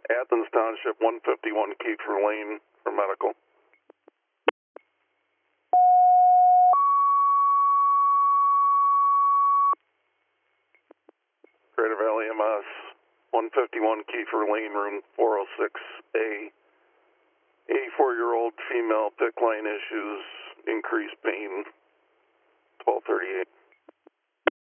Athens Township, 151 Kiefer Lane for medical. Crater Valley MS, 151 Kiefer Lane, room 406A. 84-year-old female, PICC line issues, increased pain, 1238.